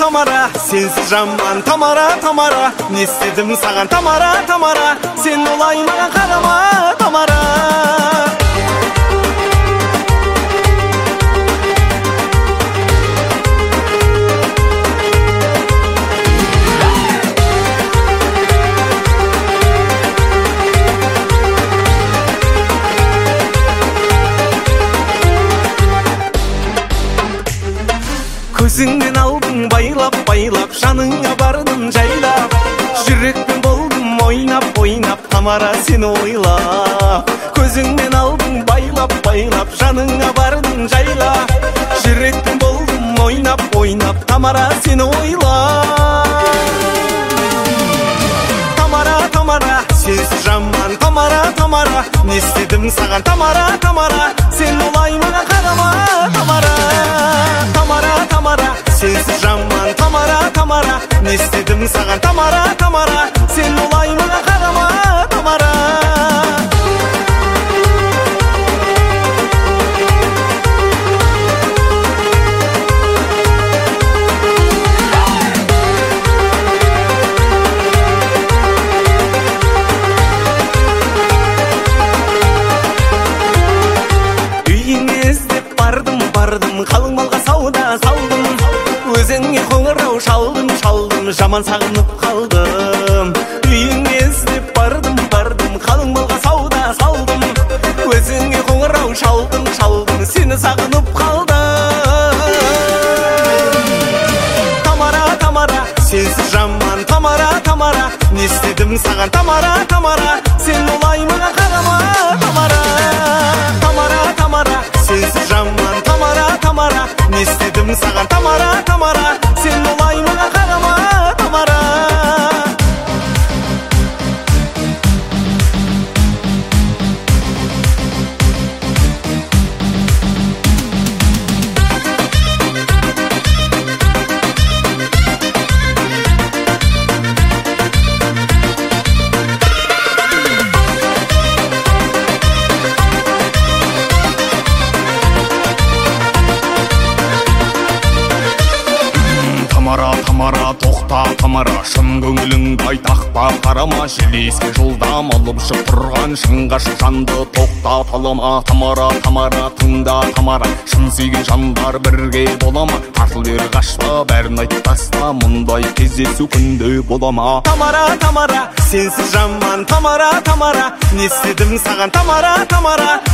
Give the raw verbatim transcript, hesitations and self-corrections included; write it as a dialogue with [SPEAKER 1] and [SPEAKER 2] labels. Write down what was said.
[SPEAKER 1] Тамара, сенсіз жаман Тамара, Тамара, не істедім саған Тамара, Тамара, сен олай маған қарама Тамара. Көзіңнен алдың байлап-байлап, жаныңа бардың жайлап, жүрекпен болдым ойнап-ойнап, Тамара сені ойлап. Көзіңнен алдың байлап-байлап, жаныңа бардың жайлап, жүрекпен болдым ойнап-ойнап, Тамара сені ойлап. Тамара, Тамара, сенсіз жаман Тамара, Тамара, не істедім саған Тамара, Тамара, сен олай маған қарама Тамара. Тамара, Тамара, сенсіз жаман Тамара, Тамара, не істедім саған Тамара, Тамара, сен олай маған қарама Тамара. Бардым, қалың малға сауда салдым, өзіңе қоңырау шалдым, шалдым, жаман сағынып қалдым. Үйіңе іздеп бардым, бардым, қалың малға сауда салдым, өзіңе қоңырау шалдым, шалдым, сені сағынып қалдым. Тамара, Тамара, сенсіз жаман Тамара, Тамара, не істедім саған Тамара, Тамара, сен олай маған қарама Тамара. Тамара, Тамара, сенсіз жаман Тамара, Тамара, не істедім саған Тамара, Тамара, сен олай маған қарама Тамара. Тамара, тоқта Тамара, шын көңіліңді айтақпа қарама, желеске жылдам алып ұшып тұрған шыңға жанды тоқта талама. Тамара, Тамара, тыңда Тамара, шын сүйген жандар бірге болама, тартыл бері қашпа, бәрін айтып таста, мұндай кездесу күнде болама. Тамара, Тамара, сенсіз жаман Тамара, Тамара, не істедім саған Тамара, Тамара,